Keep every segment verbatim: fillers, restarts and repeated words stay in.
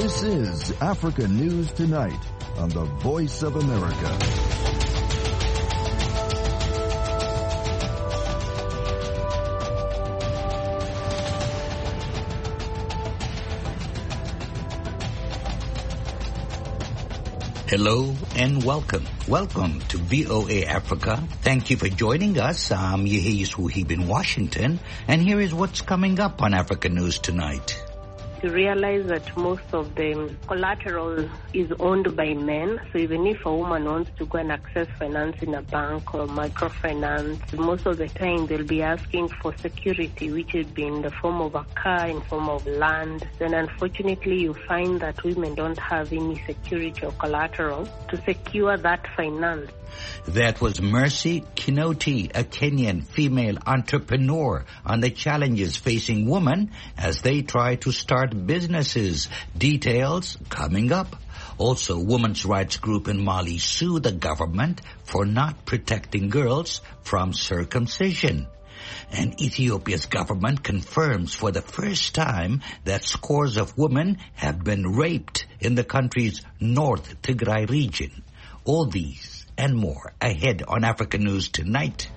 This is Africa News Tonight on the Voice of America. Hello and welcome. Welcome to V O A Africa. Thank you for joining us. I'm Yehi Suhib in Washington, and here is what's coming up on Africa News Tonight. To realize that most of the collateral is owned by men. So even if a woman wants to go and access finance in a bank or microfinance, most of the time they'll be asking for security, which would be in the form of a car, in form of land. Then unfortunately you find that women don't have any security or collateral to secure that finance. That was Mercy Kinoti, a Kenyan female entrepreneur, on the challenges facing women as they try to start businesses. Details coming up. Also, women's rights group in Mali sue the government for not protecting girls from circumcision. And Ethiopia's government confirms for the first time that scores of women have been raped in the country's North Tigray region. All these and more ahead on Africa News Tonight.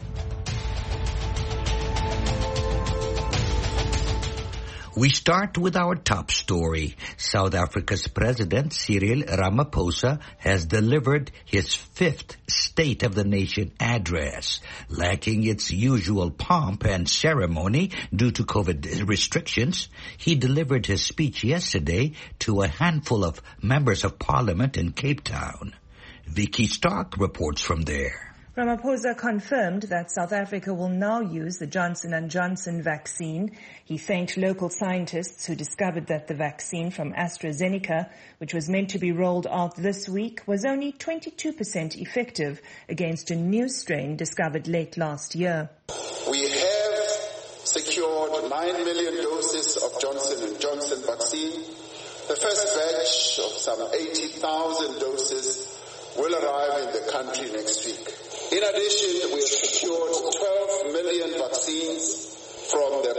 We start with our top story. South Africa's President Cyril Ramaphosa has delivered his fifth State of the Nation address. Lacking its usual pomp and ceremony due to COVID restrictions, he delivered his speech yesterday to a handful of members of parliament in Cape Town. Vicky Stark reports from there. Ramaphosa confirmed that South Africa will now use the Johnson and Johnson vaccine. He thanked local scientists who discovered that the vaccine from AstraZeneca, which was meant to be rolled out this week, was only twenty-two percent effective against a new strain discovered late last year. We have secured nine million doses of Johnson and Johnson vaccine. The first batch of some eighty thousand doses will arrive in the country next week. In addition, we have secured twelve million vaccines from the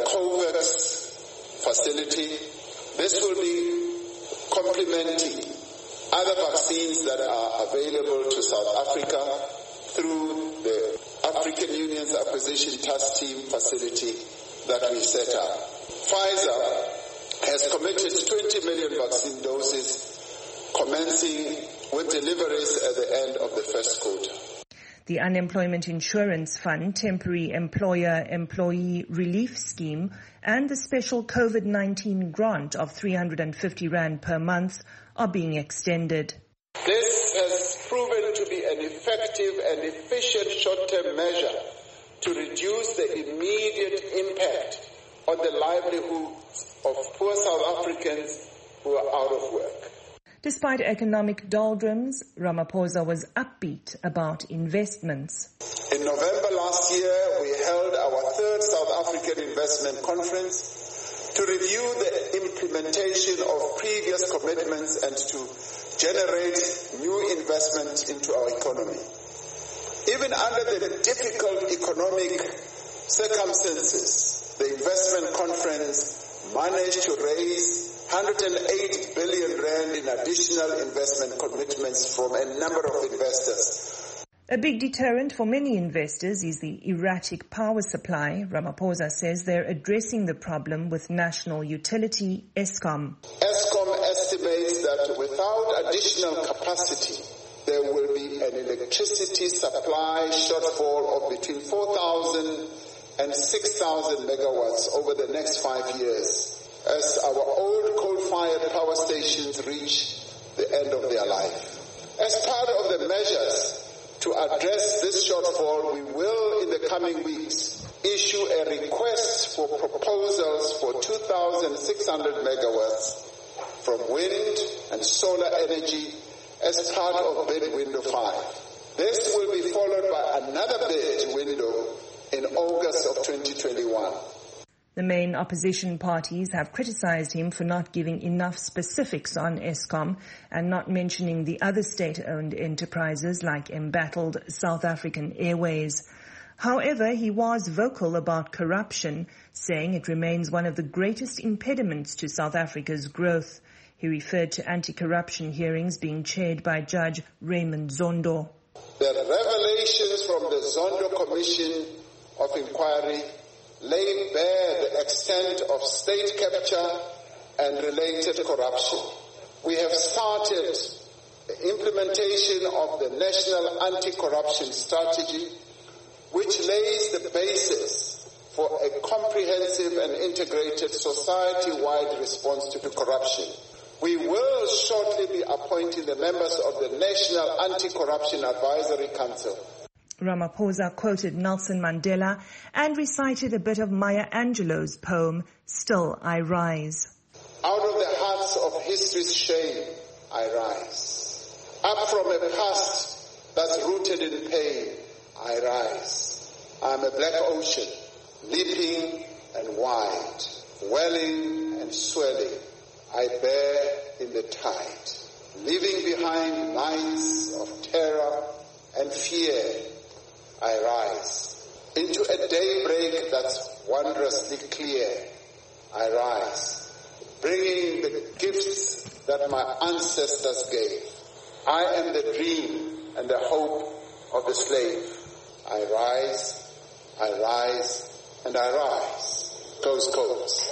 COVAX facility. This will be complementing other vaccines that are available to South Africa through the African Union's Acquisition Task Team facility that we set up. Pfizer has committed twenty million vaccine doses, commencing with deliveries at the end of the first quarter. The Unemployment Insurance Fund, Temporary Employer-Employee Relief Scheme, and the special COVID nineteen grant of three hundred fifty rand per month are being extended. This has proven to be an effective and efficient short-term measure to reduce the immediate impact on the livelihoods of poor South Africans who are out of work. Despite economic doldrums, Ramaphosa was upbeat about investments. In November last year, we held our third South African Investment Conference to review the implementation of previous commitments and to generate new investment into our economy. Even under the difficult economic circumstances, the Investment Conference managed to raise one hundred eight billion rand in additional investment commitments from a number of investors. A big deterrent for many investors is the erratic power supply. Ramaphosa says they're addressing the problem with national utility Eskom. Eskom estimates that without additional capacity, there will be an electricity supply shortfall of between four thousand and six thousand megawatts over the next five years. As our old coal-fired power stations reach the end of their life. As part of the measures to address this shortfall, we will, in the coming weeks, issue a request for proposals for two thousand six hundred megawatts from wind and solar energy as part of bid window five. This will be followed by another bid window in August of twenty twenty-one. The main opposition parties have criticized him for not giving enough specifics on Eskom and not mentioning the other state-owned enterprises like embattled South African Airways. However, he was vocal about corruption, saying it remains one of the greatest impediments to South Africa's growth. He referred to anti-corruption hearings being chaired by Judge Raymond Zondo. The revelations from the Zondo Commission of Inquiry lay bare the extent of state capture and related corruption. We have started the implementation of the National Anti-Corruption Strategy, which lays the basis for a comprehensive and integrated society-wide response to corruption. We will shortly be appointing the members of the National Anti-Corruption Advisory Council. Ramaphosa quoted Nelson Mandela and recited a bit of Maya Angelou's poem, Still I Rise. Out of the hearts of history's shame, I rise. Up from a past that's rooted in pain, I rise. I'm a black ocean, leaping and wide, welling and swelling. I bear in the tide, leaving behind nights of terror and fear. I rise into a daybreak that's wondrously clear. I rise, bringing the gifts that my ancestors gave. I am the dream and the hope of the slave. I rise, I rise, and I rise. Close quotes.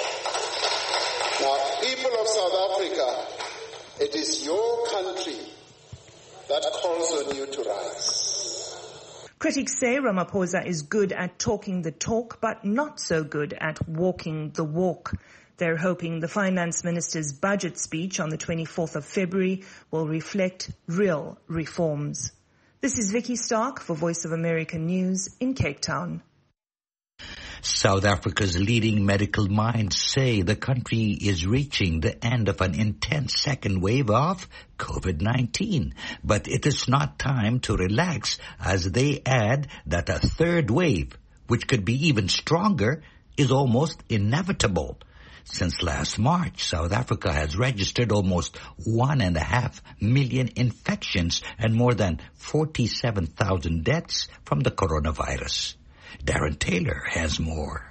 Now, people of South Africa, it is your country that calls on you to rise. Critics say Ramaphosa is good at talking the talk, but not so good at walking the walk. They're hoping the finance minister's budget speech on the twenty-fourth of February will reflect real reforms. This is Vicky Stark for Voice of America News in Cape Town. South Africa's leading medical minds say the country is reaching the end of an intense second wave of COVID nineteen. But it is not time to relax, as they add that a third wave, which could be even stronger, is almost inevitable. Since last March, South Africa has registered almost one and a half million infections and more than forty-seven thousand deaths from the coronavirus. Darren Taylor has more.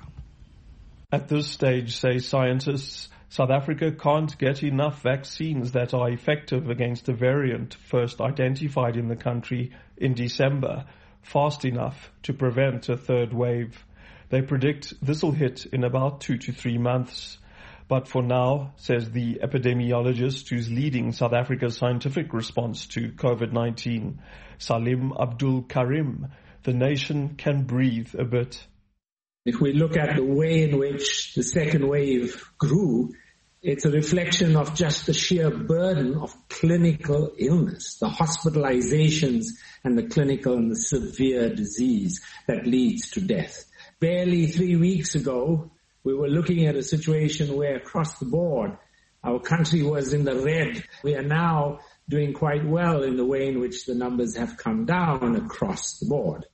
At this stage, say scientists, South Africa can't get enough vaccines that are effective against a variant first identified in the country in December, fast enough to prevent a third wave. They predict this will hit in about two to three months. But for now, says the epidemiologist who's leading South Africa's scientific response to COVID nineteen, Salim Abdul Karim, the nation can breathe a bit. If we look at the way in which the second wave grew, it's a reflection of just the sheer burden of clinical illness, the hospitalizations and the clinical and the severe disease that leads to death. Barely three weeks ago, we were looking at a situation where across the board, our country was in the red. We are now doing quite well in the way in which the numbers have come down across the board.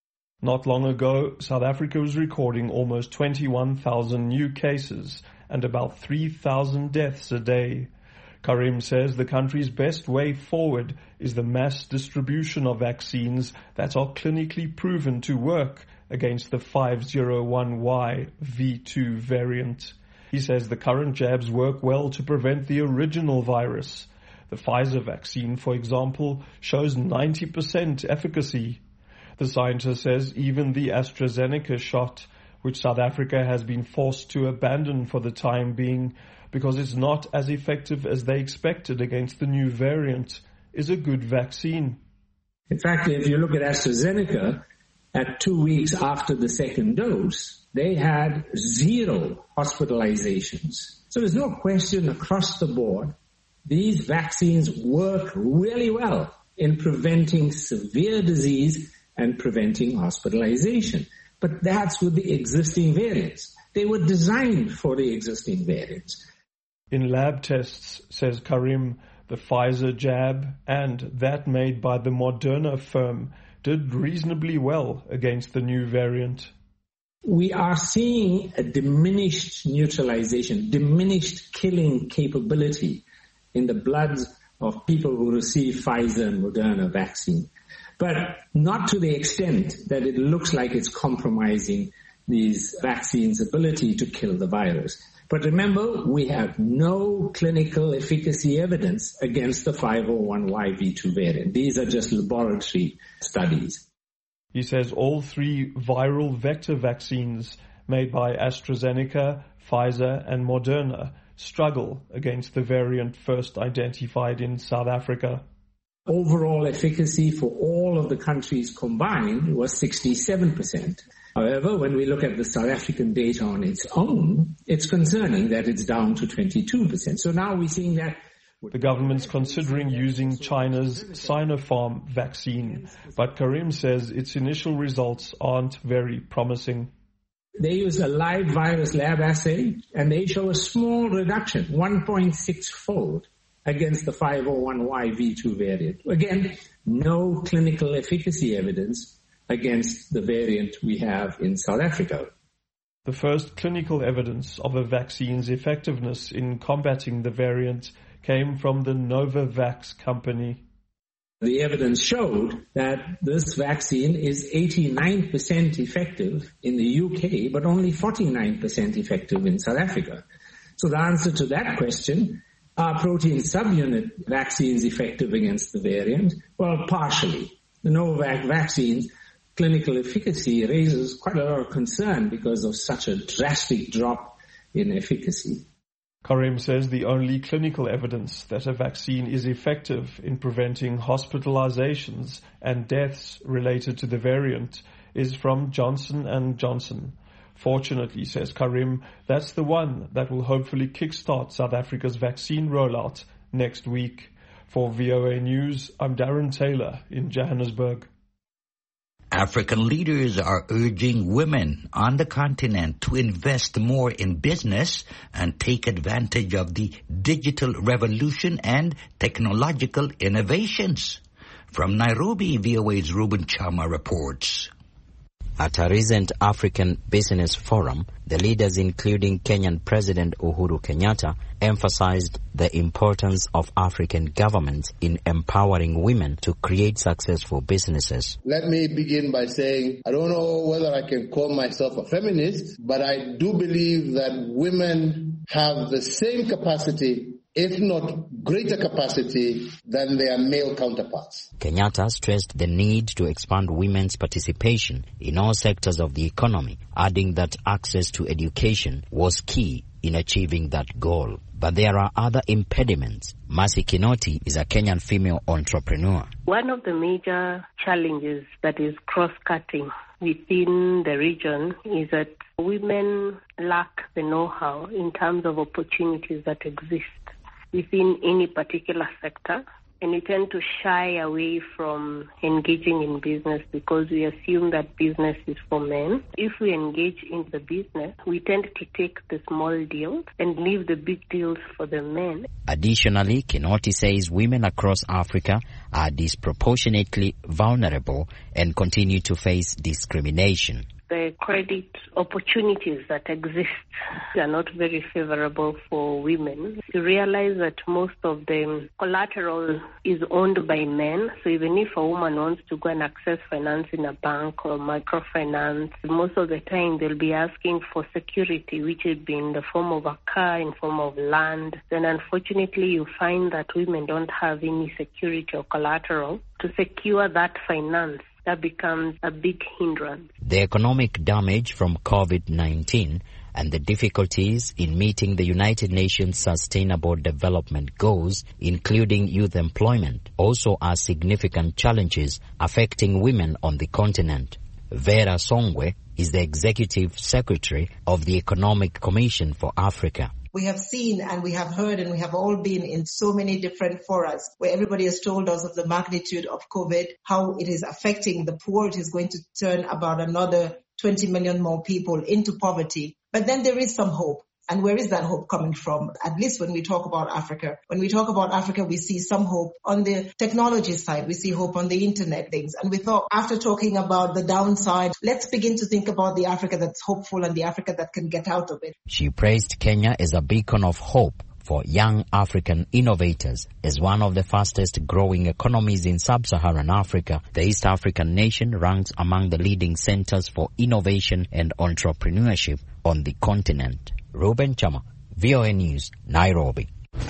Not long ago, South Africa was recording almost twenty-one thousand new cases and about three thousand deaths a day. Karim says the country's best way forward is the mass distribution of vaccines that are clinically proven to work against the five oh one Y V two variant. He says the current jabs work well to prevent the original virus. The Pfizer vaccine, for example, shows ninety percent efficacy. The scientist says even the AstraZeneca shot, which South Africa has been forced to abandon for the time being because it's not as effective as they expected against the new variant, is a good vaccine. In fact, if you look at AstraZeneca, at two weeks after the second dose, they had zero hospitalizations. So there's no question across the board, these vaccines work really well in preventing severe disease and preventing hospitalization. But that's with the existing variants. They were designed for the existing variants. In lab tests, says Karim, the Pfizer jab and that made by the Moderna firm did reasonably well against the new variant. We are seeing a diminished neutralization, diminished killing capability in the bloods of people who receive Pfizer and Moderna vaccine, but not to the extent that it looks like it's compromising these vaccines' ability to kill the virus. But remember, we have no clinical efficacy evidence against the five oh one Y V two variant. These are just laboratory studies. He says all three viral vector vaccines made by AstraZeneca, Pfizer and Moderna struggle against the variant first identified in South Africa. Overall efficacy for all of the countries combined was sixty-seven percent. However, when we look at the South African data on its own, it's concerning that it's down to twenty-two percent. So now we're seeing that the government's considering using China's Sinopharm vaccine, but Karim says its initial results aren't very promising. They use a live virus lab assay, and they show a small reduction, one point six fold, against the five oh one Y V two variant. Again, no clinical efficacy evidence against the variant we have in South Africa. The first clinical evidence of a vaccine's effectiveness in combating the variant came from the Novavax company. The evidence showed that this vaccine is eighty-nine percent effective in the U K, but only forty-nine percent effective in South Africa. So the answer to that question, are protein subunit vaccines effective against the variant? Well, partially. The Novavax vaccines clinical efficacy raises quite a lot of concern because of such a drastic drop in efficacy. Karim says the only clinical evidence that a vaccine is effective in preventing hospitalizations and deaths related to the variant is from Johnson and Johnson. Fortunately, says Karim, that's the one that will hopefully kickstart South Africa's vaccine rollout next week. For V O A News, I'm Darren Taylor in Johannesburg. African leaders are urging women on the continent to invest more in business and take advantage of the digital revolution and technological innovations. From Nairobi, V O A's Ruben Chama reports. At a recent African Business Forum, the leaders, including Kenyan President Uhuru Kenyatta, emphasized the importance of African governments in empowering women to create successful businesses. Let me begin by saying I don't know whether I can call myself a feminist, but I do believe that women have the same capacity, if not greater capacity, than their male counterparts. Kenyatta stressed the need to expand women's participation in all sectors of the economy, adding that access to education was key in achieving that goal. But there are other impediments. Mercy Kinoti is a Kenyan female entrepreneur. One of the major challenges that is cross-cutting within the region is that women lack the know-how in terms of opportunities that exist within any particular sector, and we tend to shy away from engaging in business because we assume that business is for men. If we engage in the business, we tend to take the small deals and leave the big deals for the men. Additionally, Kinoti says women across Africa are disproportionately vulnerable and continue to face discrimination. The credit opportunities that exist are not very favorable for women. You realize that most of the collateral is owned by men. So even if a woman wants to go and access finance in a bank or microfinance, most of the time they'll be asking for security, which would be in the form of a car, in form of land. Then unfortunately you find that women don't have any security or collateral to secure that finance. That becomes a big hindrance. The economic damage from COVID nineteen and the difficulties in meeting the United Nations Sustainable Development Goals, including youth employment, also are significant challenges affecting women on the continent. Vera Songwe is the Executive Secretary of the Economic Commission for Africa. We have seen and we have heard and we have all been in so many different forums where everybody has told us of the magnitude of COVID, how it is affecting the poor. It is going to turn about another twenty million more people into poverty. But then there is some hope. And where is that hope coming from? At least when we talk about Africa. When we talk about Africa, we see some hope on the technology side. We see hope on the internet things. And we thought after talking about the downside, let's begin to think about the Africa that's hopeful and the Africa that can get out of it. She praised Kenya as a beacon of hope for young African innovators. As one of the fastest growing economies in sub-Saharan Africa, the East African nation ranks among the leading centers for innovation and entrepreneurship on the continent. Ruben Chama, V O A News, Nairobi.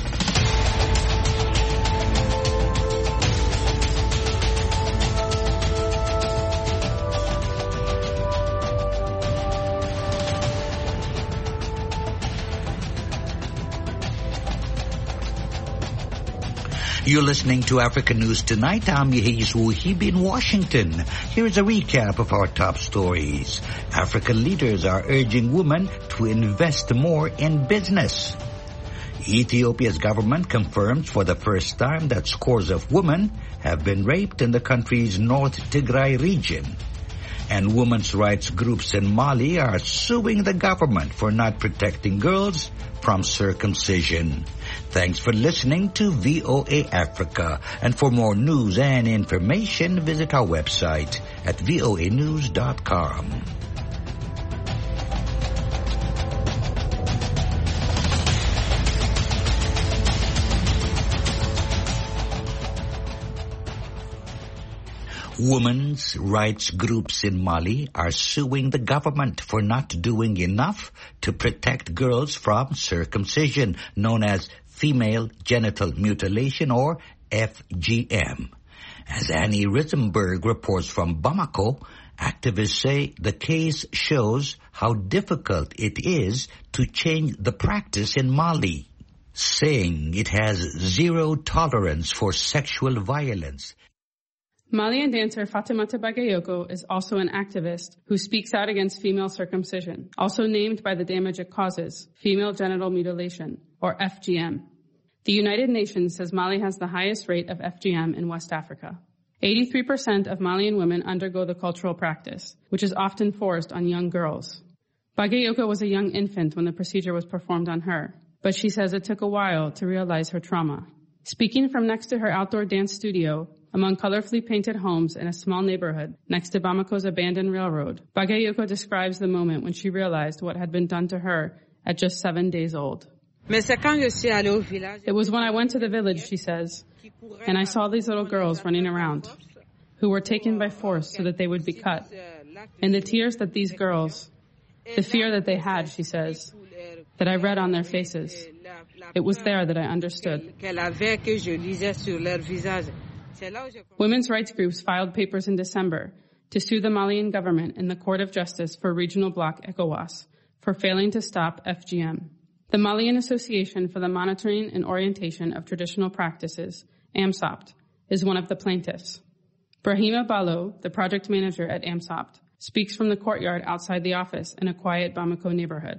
You're listening to African News Tonight. I'm Yehis Wuhibi in Washington. Here's a recap of our top stories. African leaders are urging women to invest more in business. Ethiopia's government confirms for the first time that scores of women have been raped in the country's North Tigray region. And women's rights groups in Mali are suing the government for not protecting girls from circumcision. Thanks for listening to V O A Africa. And for more news and information, visit our website at voa news dot com. Women's rights groups in Mali are suing the government for not doing enough to protect girls from circumcision, known as female genital mutilation, or F G M. As Annie Risenberg reports from Bamako, activists say the case shows how difficult it is to change the practice in Mali, saying it has zero tolerance for sexual violence. Malian dancer Fatimata Bagayoko is also an activist who speaks out against female circumcision, also named by the damage it causes, female genital mutilation, or F G M. The United Nations says Mali has the highest rate of F G M in West Africa. eighty-three percent of Malian women undergo the cultural practice, which is often forced on young girls. Bagayoko was a young infant when the procedure was performed on her, but she says it took a while to realize her trauma. Speaking from next to her outdoor dance studio, among colorfully painted homes in a small neighborhood next to Bamako's abandoned railroad, Bagayoko describes the moment when she realized what had been done to her at just seven days old. It was when I went to the village, she says, and I saw these little girls running around, who were taken by force so that they would be cut. And the tears that these girls, the fear that they had, she says, that I read on their faces, it was there that I understood. Women's rights groups filed papers in December to sue the Malian government in the Court of Justice for Regional Bloc ECOWAS for failing to stop F G M. The Malian Association for the Monitoring and Orientation of Traditional Practices, AMSOPT, is one of the plaintiffs. Brahima Ballo, the project manager at AMSOPT, speaks from the courtyard outside the office in a quiet Bamako neighborhood.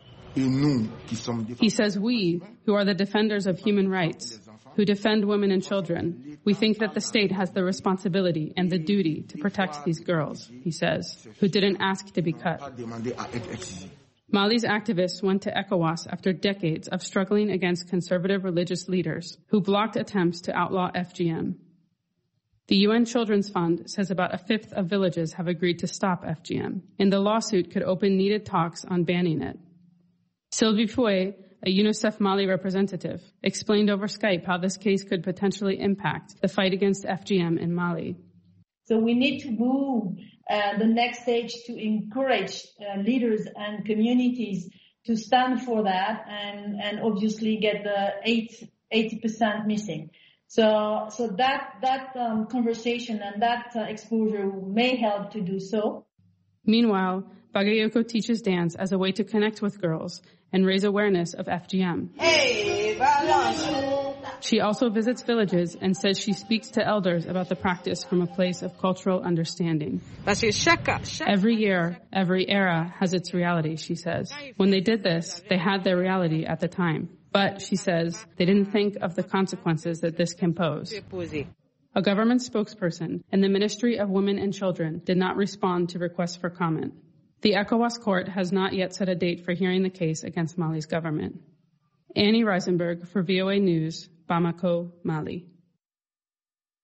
He says we, who are the defenders of human rights, who defend women and children, we think that the state has the responsibility and the duty to protect these girls, he says, who didn't ask to be cut. Mali's activists went to ECOWAS after decades of struggling against conservative religious leaders who blocked attempts to outlaw F G M. The U N Children's Fund says about a fifth of villages have agreed to stop F G M, and the lawsuit could open needed talks on banning it. Sylvie Fouet, a UNICEF Mali representative, explained over Skype how this case could potentially impact the fight against F G M in Mali. So we need to move uh, the next stage to encourage uh, leaders and communities to stand for that and, and obviously get the eighty percent missing. So, so that, that um, conversation and that uh, exposure may help to do so. Meanwhile, Bagayoko teaches dance as a way to connect with girls and raise awareness of F G M. Hey, she also visits villages and says she speaks to elders about the practice from a place of cultural understanding. Every year, every era has its reality, she says. When they did this, they had their reality at the time. But, she says, they didn't think of the consequences that this can pose. A government spokesperson and the Ministry of Women and Children did not respond to requests for comment. The ECOWAS court has not yet set a date for hearing the case against Mali's government. Annie Risenberg for V O A News, Bamako, Mali.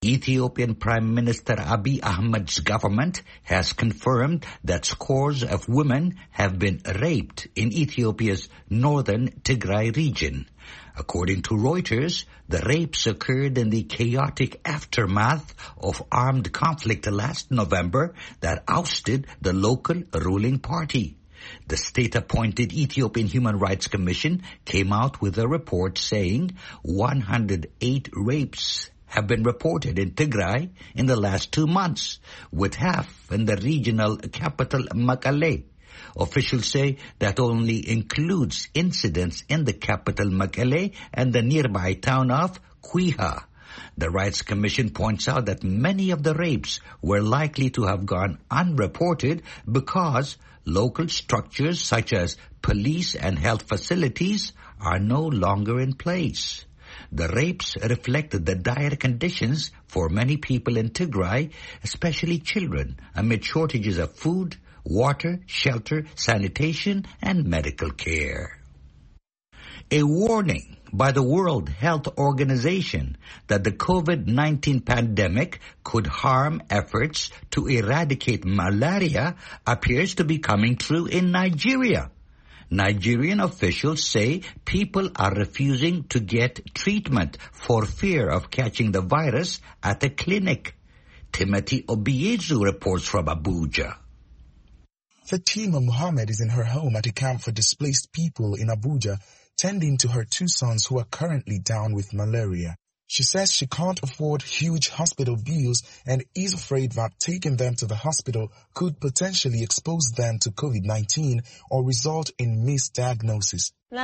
Ethiopian Prime Minister Abiy Ahmed's government has confirmed that scores of women have been raped in Ethiopia's northern Tigray region. According to Reuters, the rapes occurred in the chaotic aftermath of armed conflict last November that ousted the local ruling party. The state-appointed Ethiopian Human Rights Commission came out with a report saying one hundred eight rapes have been reported in Tigray in the last two months, with half in the regional capital Mekelle. Officials say that only includes incidents in the capital Mekelle and the nearby town of Quiha. The Rights Commission points out that many of the rapes were likely to have gone unreported because local structures such as police and health facilities are no longer in place. The rapes reflected the dire conditions for many people in Tigray, especially children, amid shortages of food, water, shelter, sanitation, and medical care. A warning by the World Health Organization that the COVID nineteen pandemic could harm efforts to eradicate malaria appears to be coming true in Nigeria. Nigerian officials say people are refusing to get treatment for fear of catching the virus at a clinic. Timothy Obiezu reports from Abuja. Fatima Muhammad is in her home at a camp for displaced people in Abuja, tending to her two sons who are currently down with malaria. She says she can't afford huge hospital bills and is afraid that taking them to the hospital could potentially expose them to COVID nineteen or result in misdiagnosis. I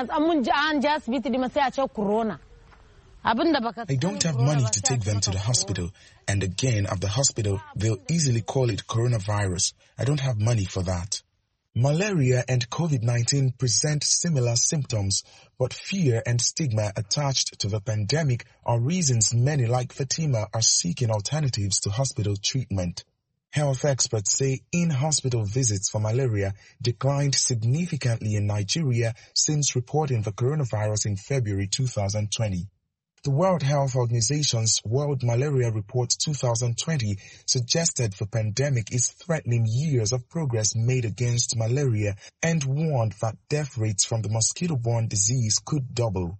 don't have money to take them to the hospital, and again at the hospital they'll easily call it coronavirus. I don't have money for that. Malaria and COVID nineteen present similar symptoms, but fear and stigma attached to the pandemic are reasons many like Fatima are seeking alternatives to hospital treatment. Health experts say in-hospital visits for malaria declined significantly in Nigeria since reporting the coronavirus in February two thousand twenty. The World Health Organization's World Malaria Report two thousand twenty suggested the pandemic is threatening years of progress made against malaria and warned that death rates from the mosquito-borne disease could double.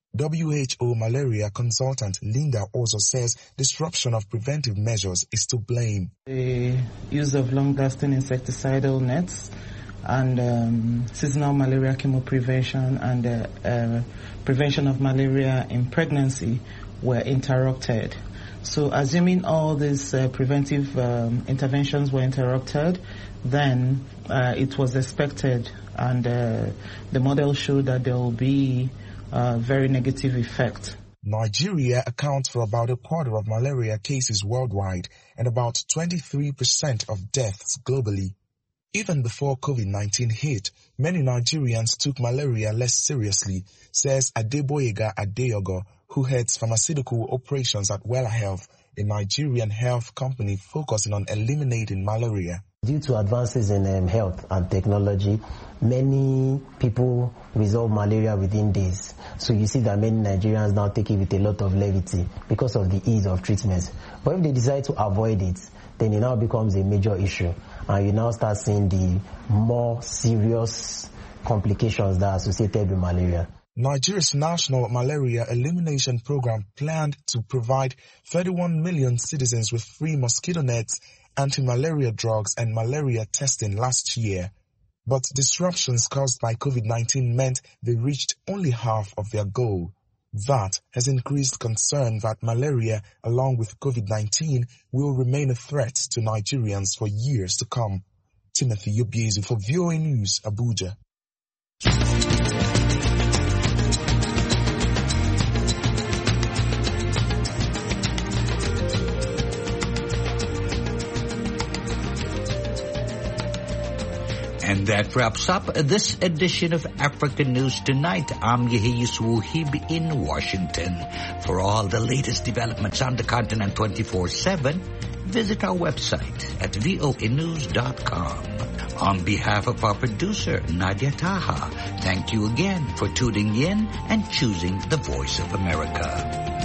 W H O malaria consultant Linda also says disruption of preventive measures is to blame. The use of long-lasting insecticidal nets and um, seasonal malaria chemoprevention and uh, uh, prevention of malaria in pregnancy were interrupted. So assuming all these uh, preventive um, interventions were interrupted, then uh, it was expected, and uh, the model showed that there will be a very negative effect. Nigeria accounts for about a quarter of malaria cases worldwide and about twenty-three percent of deaths globally. Even before COVID nineteen hit, many Nigerians took malaria less seriously, says Adeboyega Adeyogo, who heads pharmaceutical operations at Wella Health, a Nigerian health company focusing on eliminating malaria. Due to advances in um, health and technology, many people resolve malaria within days. So you see that many Nigerians now take it with a lot of levity because of the ease of treatment. But if they decide to avoid it, then it now becomes a major issue. And you now start seeing the more serious complications that are associated with malaria. Nigeria's National Malaria Elimination Program planned to provide thirty-one million citizens with free mosquito nets, anti-malaria drugs, and malaria testing last year. But disruptions caused by COVID nineteen meant they reached only half of their goal. That has increased concern that malaria, along with COVID nineteen, will remain a threat to Nigerians for years to come. Timothy Obiezu for V O A News, Abuja. And that wraps up this edition of African News Tonight. I'm Yehiyus Wuhib in Washington. For all the latest developments on the continent twenty-four seven, visit our website at voa news dot com. On behalf of our producer, Nadia Taha, thank you again for tuning in and choosing the Voice of America.